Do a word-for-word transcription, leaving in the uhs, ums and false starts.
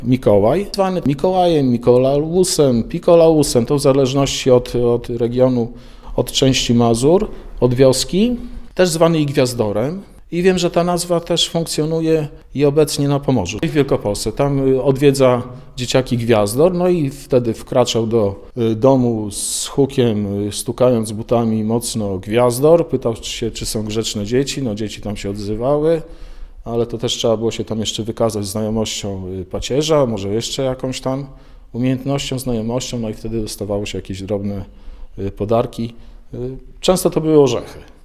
Mikołaj, zwany Mikołajem, Mikolausem, Pikolausem, to w zależności od, od regionu, od części Mazur, od wioski, też zwany i Gwiazdorem. I wiem, że ta nazwa też funkcjonuje i obecnie na Pomorzu, w Wielkopolsce. Tam odwiedza dzieciaki Gwiazdor, no i wtedy wkraczał do domu z hukiem, stukając butami mocno Gwiazdor. Pytał się, czy są grzeczne dzieci, no dzieci tam się odzywały, ale to też trzeba było się tam jeszcze wykazać znajomością pacierza, może jeszcze jakąś tam umiejętnością, znajomością, no i wtedy dostawało się jakieś drobne podarki. Często to były orzechy.